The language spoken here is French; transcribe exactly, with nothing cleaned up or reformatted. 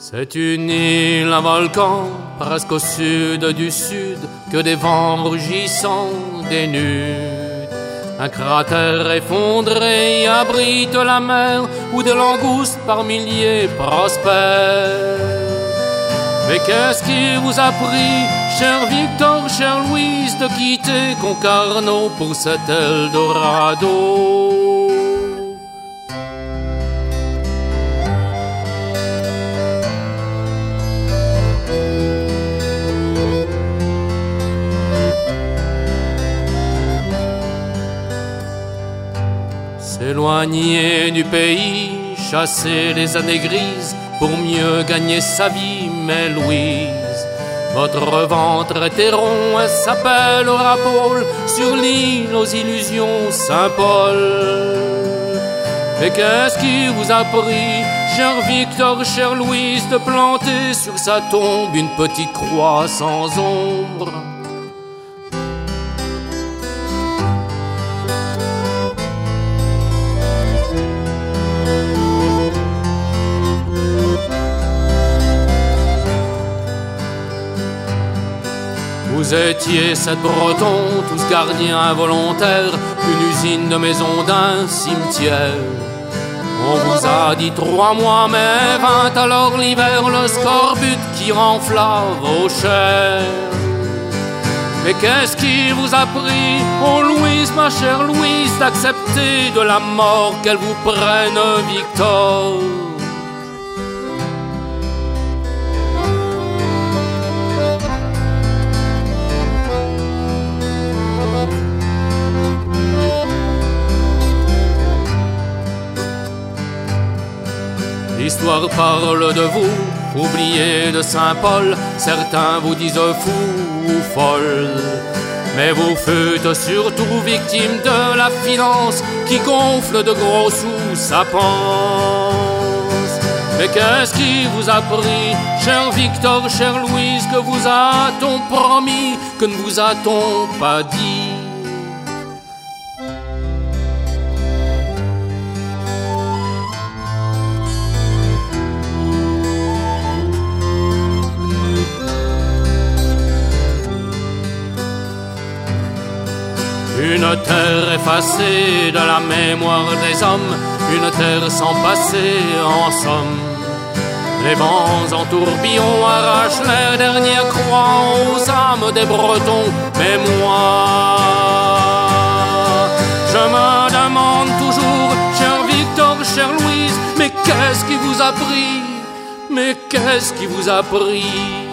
C'est une île, un volcan, presque au sud du sud, que des vents rugissants dénudent. Un cratère effondré abrite la mer, où des langoustes par milliers prospèrent. Mais qu'est-ce qui vous a pris, cher Victor, chère Louise, de quitter Concarneau pour cet Eldorado? S'éloigner du pays, chasser les années grises pour mieux gagner sa vie, mais Louise, votre ventre était rond et s'appelle Rapole sur l'île aux illusions Saint-Paul. Et qu'est-ce qui vous a pris, cher Victor, chère Louise, de planter sur sa tombe une petite croix sans ombre? Vous étiez sept Bretons, tous gardiens involontaires d'une usine de maison d'un cimetière. On vous a dit trois mois, mais vint alors l'hiver, le scorbut qui renfla vos chairs. Mais qu'est-ce qui vous a pris, oh Louise, ma chère Louise, d'accepter de la mort qu'elle vous prenne, Victor? L'histoire parle de vous, oublié de Saint-Paul, certains vous disent fou ou folle. Mais vous fûtes surtout victime de la finance qui gonfle de gros sous sa panse. Mais qu'est-ce qui vous a pris, cher Victor, chère Louise, que vous a-t-on promis, que ne vous a-t-on pas dit? Une terre effacée de la mémoire des hommes, une terre sans passé en somme. Les vents en tourbillon arrachent les dernières croix aux âmes des Bretons. Mais moi, je me demande toujours, cher Victor, chère Louise, mais qu'est-ce qui vous a pris? Mais qu'est-ce qui vous a pris?